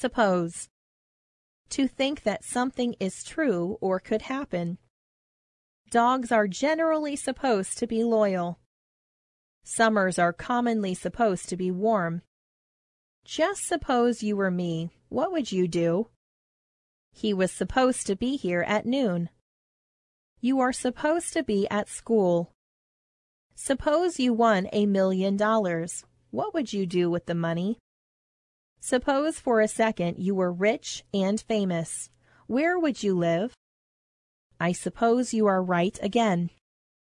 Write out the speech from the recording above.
Suppose. To think that something is true or could happen. Dogs are generally supposed to be loyal. Summers are commonly supposed to be warm. Just suppose you were me. What would you do? He was supposed to be here at noon. You are supposed to be at school. Suppose you won $1 million. What would you do with the money? Suppose for a second you were rich and famous. Where would you live? I suppose you are right again.